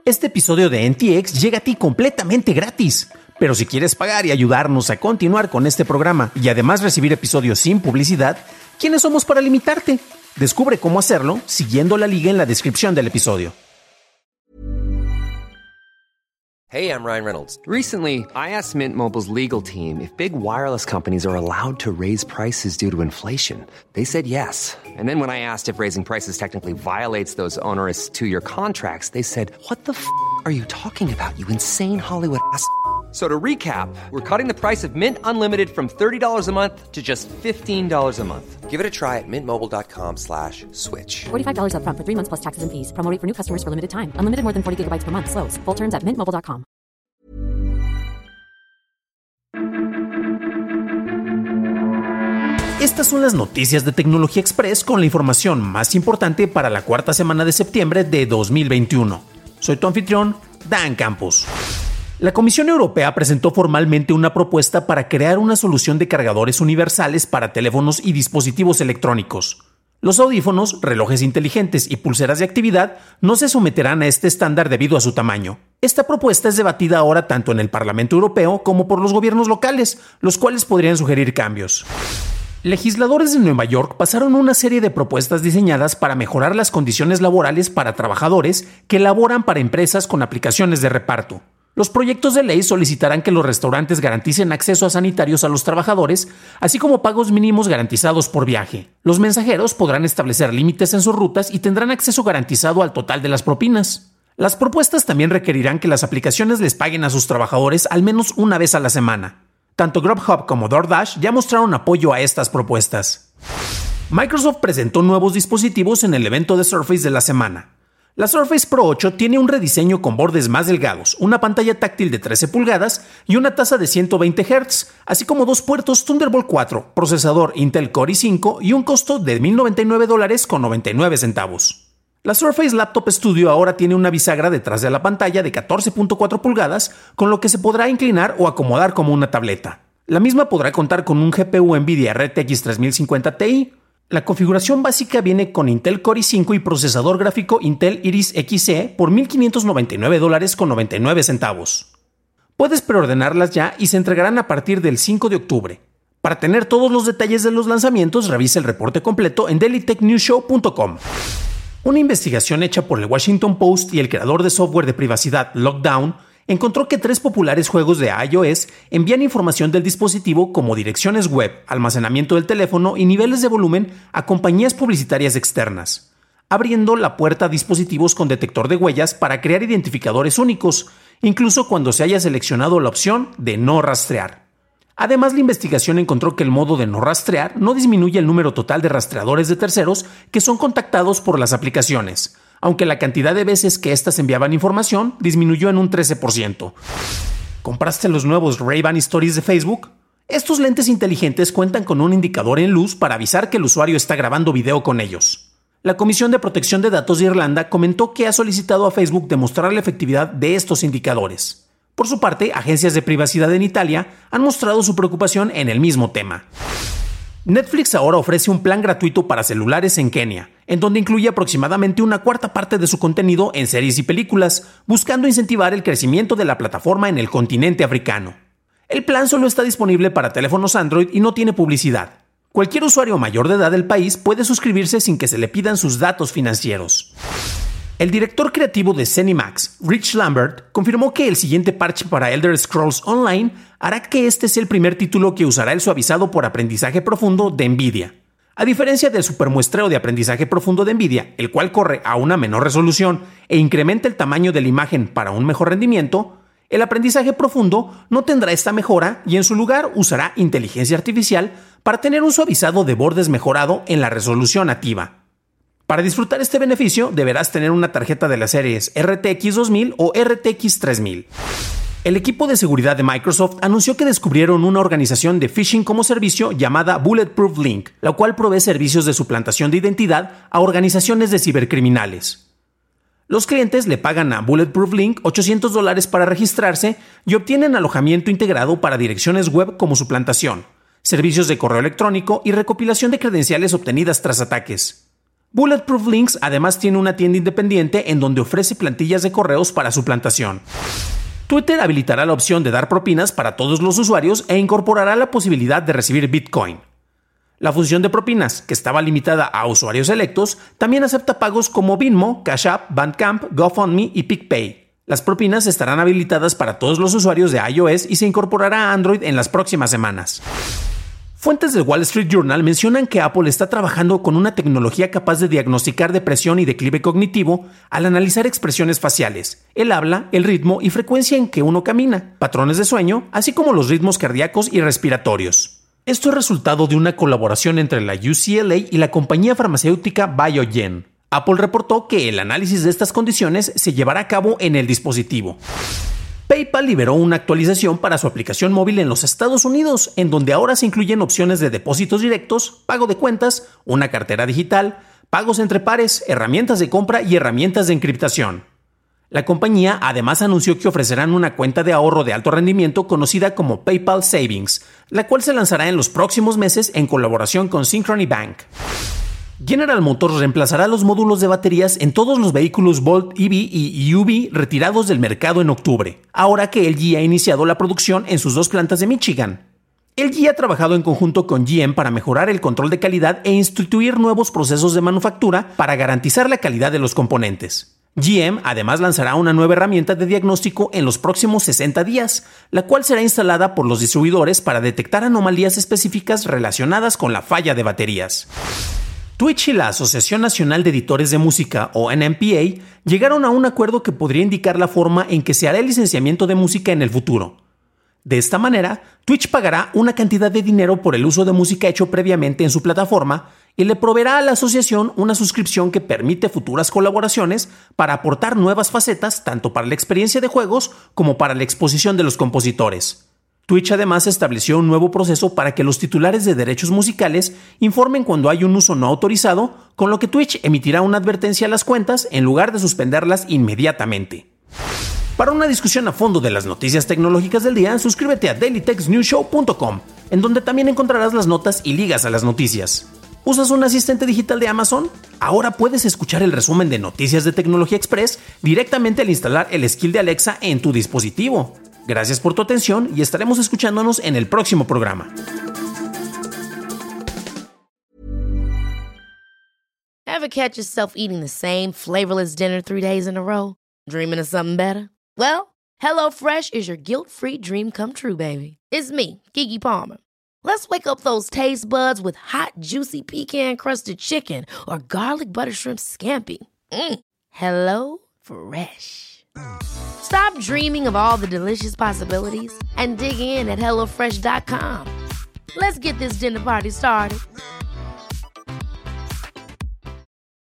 Este episodio de NTX llega a ti completamente gratis. Pero si quieres pagar y ayudarnos a continuar con este programa y además recibir episodios sin publicidad, ¿quiénes somos para limitarte? Descubre cómo hacerlo siguiendo la liga en la descripción del episodio. Hey, I'm Ryan Reynolds. Recently, I asked Mint Mobile's legal team if big wireless companies are allowed to raise prices due to inflation. They said yes. And then when I asked if raising prices technically violates those onerous two-year contracts, they said, "What the f*** are you talking about, you insane Hollywood ass?" So to recap, we're cutting the price of Mint Unlimited from $30 a month to just $15 a month. Give it a try at mintmobile.com/switch. $45 up front for 3 months plus taxes and fees. Promo rate for new customers for limited time. Unlimited more than 40 gigabytes per month. Slows full terms at mintmobile.com. Estas son las noticias de Tecnología Express con la información más importante para la cuarta semana de septiembre de 2021. Soy tu anfitrión, Dan Campos. La Comisión Europea presentó formalmente una propuesta para crear una solución de cargadores universales para teléfonos y dispositivos electrónicos. Los audífonos, relojes inteligentes y pulseras de actividad no se someterán a este estándar debido a su tamaño. Esta propuesta es debatida ahora tanto en el Parlamento Europeo como por los gobiernos locales, los cuales podrían sugerir cambios. Legisladores de Nueva York pasaron una serie de propuestas diseñadas para mejorar las condiciones laborales para trabajadores que laboran para empresas con aplicaciones de reparto. Los proyectos de ley solicitarán que los restaurantes garanticen acceso a sanitarios a los trabajadores, así como pagos mínimos garantizados por viaje. Los mensajeros podrán establecer límites en sus rutas y tendrán acceso garantizado al total de las propinas. Las propuestas también requerirán que las aplicaciones les paguen a sus trabajadores al menos una vez a la semana. Tanto Grubhub como DoorDash ya mostraron apoyo a estas propuestas. Microsoft presentó nuevos dispositivos en el evento de Surface de la semana. La Surface Pro 8 tiene un rediseño con bordes más delgados, una pantalla táctil de 13 pulgadas y una tasa de 120 Hz, así como 2 puertos Thunderbolt 4, procesador Intel Core i5 y un costo de $1,099.99. La Surface Laptop Studio ahora tiene una bisagra detrás de la pantalla de 14.4 pulgadas, con lo que se podrá inclinar o acomodar como una tableta. La misma podrá contar con un GPU NVIDIA RTX 3050 Ti. La configuración básica viene con Intel Core i5 y procesador gráfico Intel Iris Xe por $1,599.99. Puedes preordenarlas ya y se entregarán a partir del 5 de octubre. Para tener todos los detalles de los lanzamientos, revisa el reporte completo en dailytechnewsshow.com. Una investigación hecha por el Washington Post y el creador de software de privacidad Lockdown encontró que 3 populares juegos de iOS envían información del dispositivo como direcciones web, almacenamiento del teléfono y niveles de volumen a compañías publicitarias externas, abriendo la puerta a dispositivos con detector de huellas para crear identificadores únicos, incluso cuando se haya seleccionado la opción de no rastrear. Además, la investigación encontró que el modo de no rastrear no disminuye el número total de rastreadores de terceros que son contactados por las aplicaciones, aunque la cantidad de veces que éstas enviaban información disminuyó en un 13%. ¿Compraste los nuevos Ray-Ban Stories de Facebook? Estos lentes inteligentes cuentan con un indicador en luz para avisar que el usuario está grabando video con ellos. La Comisión de Protección de Datos de Irlanda comentó que ha solicitado a Facebook demostrar la efectividad de estos indicadores. Por su parte, agencias de privacidad en Italia han mostrado su preocupación en el mismo tema. Netflix ahora ofrece un plan gratuito para celulares en Kenia, en donde incluye aproximadamente una cuarta parte de su contenido en series y películas, buscando incentivar el crecimiento de la plataforma en el continente africano. El plan solo está disponible para teléfonos Android y no tiene publicidad. Cualquier usuario mayor de edad del país puede suscribirse sin que se le pidan sus datos financieros. El director creativo de ZeniMax, Rich Lambert, confirmó que el siguiente parche para Elder Scrolls Online hará que este sea el primer título que usará el suavizado por aprendizaje profundo de NVIDIA. A diferencia del supermuestreo de aprendizaje profundo de NVIDIA, el cual corre a una menor resolución e incrementa el tamaño de la imagen para un mejor rendimiento, el aprendizaje profundo no tendrá esta mejora y en su lugar usará inteligencia artificial para tener un suavizado de bordes mejorado en la resolución nativa. Para disfrutar este beneficio, deberás tener una tarjeta de las series RTX 2000 o RTX 3000. El equipo de seguridad de Microsoft anunció que descubrieron una organización de phishing como servicio llamada Bulletproof Link, la cual provee servicios de suplantación de identidad a organizaciones de cibercriminales. Los clientes le pagan a Bulletproof Link $800 para registrarse y obtienen alojamiento integrado para direcciones web como suplantación, servicios de correo electrónico y recopilación de credenciales obtenidas tras ataques. Bulletproof Links además tiene una tienda independiente en donde ofrece plantillas de correos para suplantación. Twitter habilitará la opción de dar propinas para todos los usuarios e incorporará la posibilidad de recibir Bitcoin. La función de propinas, que estaba limitada a usuarios selectos, también acepta pagos como Venmo, Cash App, Bandcamp, GoFundMe y PicPay. Las propinas estarán habilitadas para todos los usuarios de iOS y se incorporará a Android en las próximas semanas. Fuentes del Wall Street Journal mencionan que Apple está trabajando con una tecnología capaz de diagnosticar depresión y declive cognitivo al analizar expresiones faciales, el habla, el ritmo y frecuencia en que uno camina, patrones de sueño, así como los ritmos cardíacos y respiratorios. Esto es resultado de una colaboración entre la UCLA y la compañía farmacéutica Biogen. Apple reportó que el análisis de estas condiciones se llevará a cabo en el dispositivo. PayPal liberó una actualización para su aplicación móvil en los Estados Unidos, en donde ahora se incluyen opciones de depósitos directos, pago de cuentas, una cartera digital, pagos entre pares, herramientas de compra y herramientas de encriptación. La compañía además anunció que ofrecerán una cuenta de ahorro de alto rendimiento conocida como PayPal Savings, la cual se lanzará en los próximos meses en colaboración con Synchrony Bank. General Motors reemplazará los módulos de baterías en todos los vehículos Volt EV y UV retirados del mercado en octubre, ahora que LG ha iniciado la producción en sus dos plantas de Michigan. LG ha trabajado en conjunto con GM para mejorar el control de calidad e instituir nuevos procesos de manufactura para garantizar la calidad de los componentes. GM además lanzará una nueva herramienta de diagnóstico en los próximos 60 días, la cual será instalada por los distribuidores para detectar anomalías específicas relacionadas con la falla de baterías. Twitch y la Asociación Nacional de Editores de Música, o NMPA, llegaron a un acuerdo que podría indicar la forma en que se hará el licenciamiento de música en el futuro. De esta manera, Twitch pagará una cantidad de dinero por el uso de música hecho previamente en su plataforma y le proveerá a la asociación una suscripción que permite futuras colaboraciones para aportar nuevas facetas tanto para la experiencia de juegos como para la exposición de los compositores. Twitch además estableció un nuevo proceso para que los titulares de derechos musicales informen cuando hay un uso no autorizado, con lo que Twitch emitirá una advertencia a las cuentas en lugar de suspenderlas inmediatamente. Para una discusión a fondo de las noticias tecnológicas del día, suscríbete a dailytechnewsshow.com, en donde también encontrarás las notas y ligas a las noticias. ¿Usas un asistente digital de Amazon? Ahora puedes escuchar el resumen de Noticias de Tecnología Express directamente al instalar el skill de Alexa en tu dispositivo. Gracias por tu atención y estaremos escuchándonos en el próximo programa. Ever catch yourself eating the same flavorless dinner 3 days in a row? Dreaming of something better? Well, HelloFresh is your guilt-free dream come true, baby. It's me, Keke Palmer. Let's wake up those taste buds with hot, juicy pecan-crusted chicken or garlic butter shrimp scampi. Hello Fresh. Stop dreaming of all the delicious possibilities and dig in at HelloFresh.com. Let's get this dinner party started.